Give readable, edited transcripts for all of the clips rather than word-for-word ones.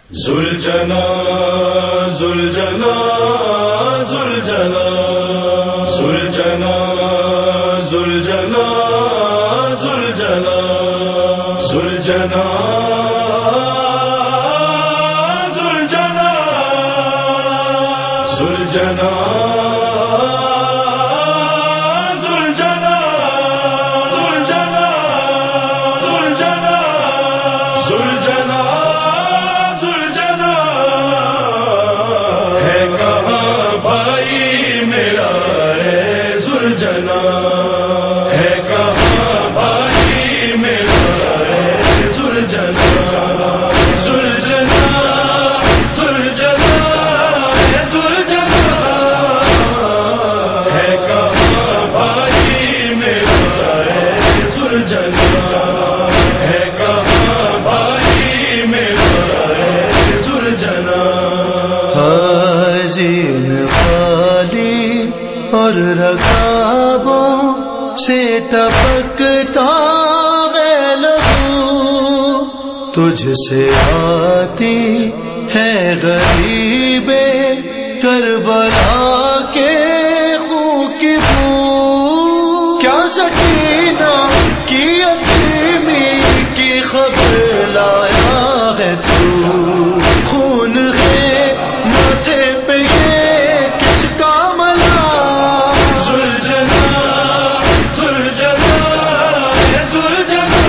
ذوالجنا ذوالجنا ذوالجنا ذوالجنا ذوالجنا ذوالجنا ذوالجنا ذوالجنا ذوالجنا ذوالجنا ہے کہاں بھائی میرا ہے ذوالجنا ہے کہاں بھائی میرا ہے ذوالجنا ذوالجنا ذوالجنا ہے ذوالجنا ہے کہاں بھائی میرا ہے ذوالجنا ہے کہاں بھائی میرا ہے ذوالجنا حزین خالی اور رکابوں سے ٹپکتا ہے لہو، تجھ سے آتی ہے غریب کربلا کے خون کی بو، کیا سکینہ کی یتیمی کی خبر لایا ہے تو، خون ہے ماتھے پہ یہ کس کا ملا، ذوالجنا ذوالجنا ہے ذوالجنا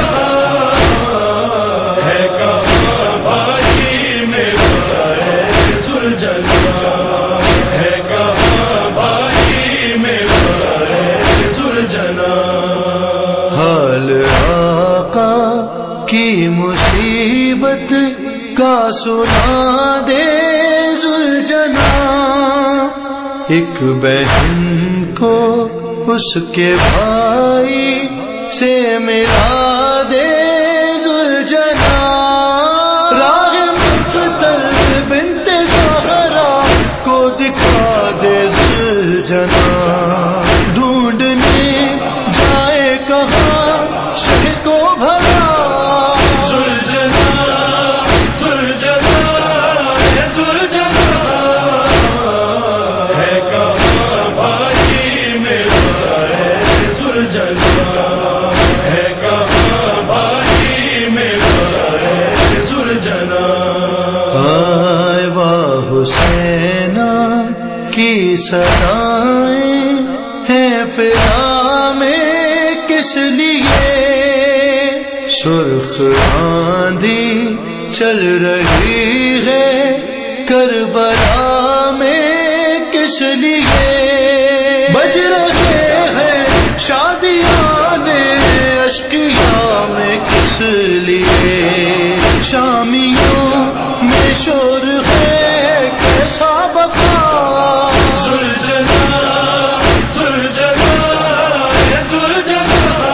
ہے کہاں بھائی میرا ہے ذوالجنا ہے کہاں بھائی میرا ہے ذوالجنا حال آقا کی مصیبت کا سنا دے ذوالجنا، ایک بہن کو اس کے بھائی سے ملا دے ذوالجنا، راہ مقتل بنت زہرا کو دکھا دے ذوالجنا، ڈھونڈنے جائے کہاں شہ کو بھرا، حسینہ کی صدائیں ہیں فضا میں کس لیے، سرخ آندھی چل رہی ہے کربلا میں کس لیے، بج رہے ہیں شادیاں اشقیاء میں کس لیے، شامیوں میں شور ہے کیسا بقا، ذوالجنا ذوالجنا ہے ذوالجنا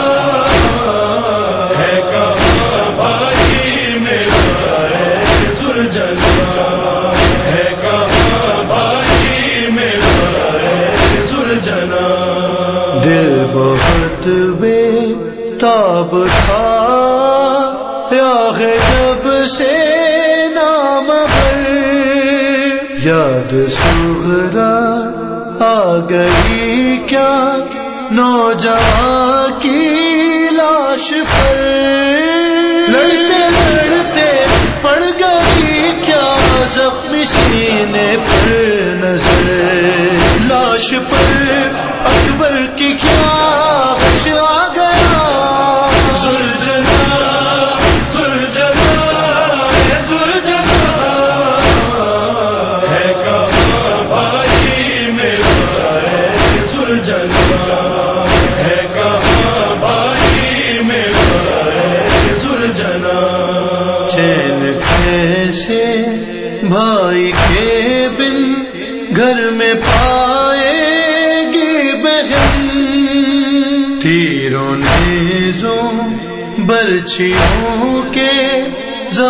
ہے کہاں بھائی میرا ہے ذوالجنا ہے کہاں بھائی میرا ہے ذوالجنا دل بہت بے تاب تھا یا ہے جب سے نام پر، یاد صغرا آ گئی کیا نوجوان کی لاش پر، لڑتے لڑتے پڑ گئی کیا زخمی سینے پر نظر، لاش پر اکبر کی کیا غش آ گیا، ذوالجنا ذوالجنا ہے ذوالجنا ہے کہاں بھائی میرا ہے ذوالجنا ہے کہاں بھائی میرا ہے ذوالجنا چین کیسے بھائی کے بن گھر میں پائے گی بہن، تیروں نیزوں برچھیوں کے